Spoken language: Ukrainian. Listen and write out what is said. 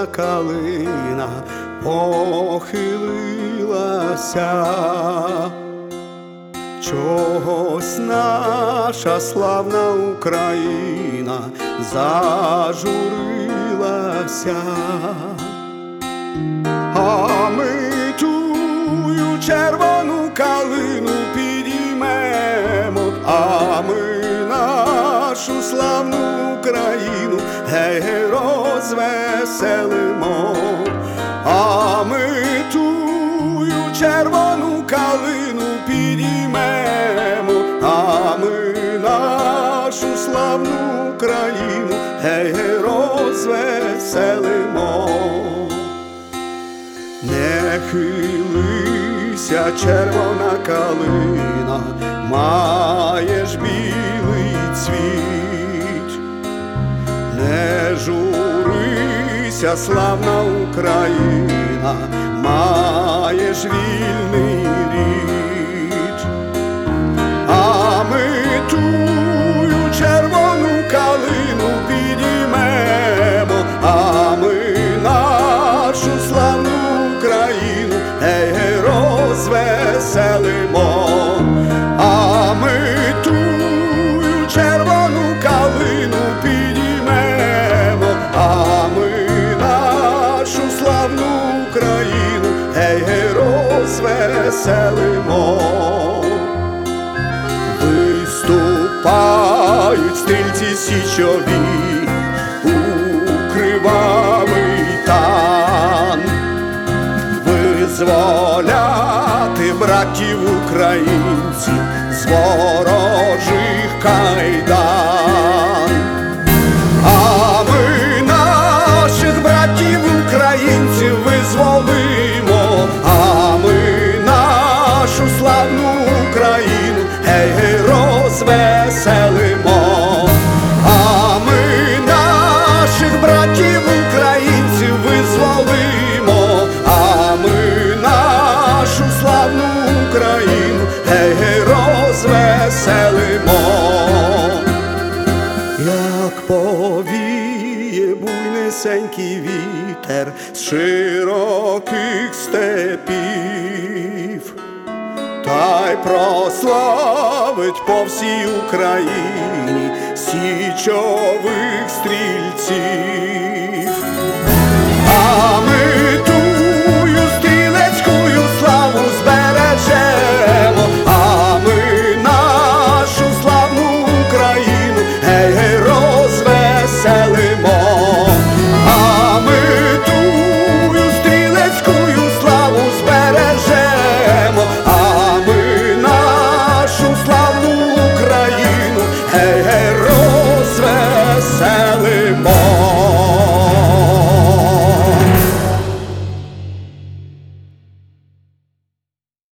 червона калина похилилася. Чогось наша славна Україна зажурилася, а ми тую червону калину підіймемо, а ми нашу славну Україну гей розвеселимо, а ми тую червону калину підіймемо, а ми нашу славну Україну гей розвеселимо. Не хилися, червона калина, маєш білий цвіт, не журися, славна Україна, маєш вільний рід, а ми тую червону калину підіймемо, а ми нашу славну Україну гей розвеселимо, а ми тую червону калину підіймемо, а ми нашу славну Україну гей розвеселимо. Виступають стрільці січові у кривавий тан, визволяти братів українців з ворожих кайдан. А ми наших братів українців визволимо, а ми нашу славну Україну гей розвеселимо, а ми наших братів українців визволимо, а ми нашу славну Україну гей розвеселимо. Як повіє буйнесенький вітер з широких степів, та й прославить по всій Україні січових стрільців.